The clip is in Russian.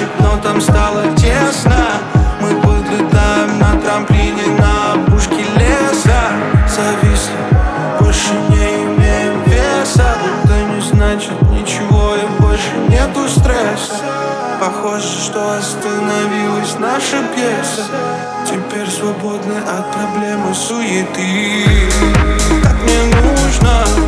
раньше, но там стало тесно. Мы подлетаем на трамплине на опушке леса. Зависли, больше не имеем веса. Это не значит ничего и больше нету стресса. Похоже, что остановилась наша пьеса. Теперь свободны от проблем и суеты. Так мне нужно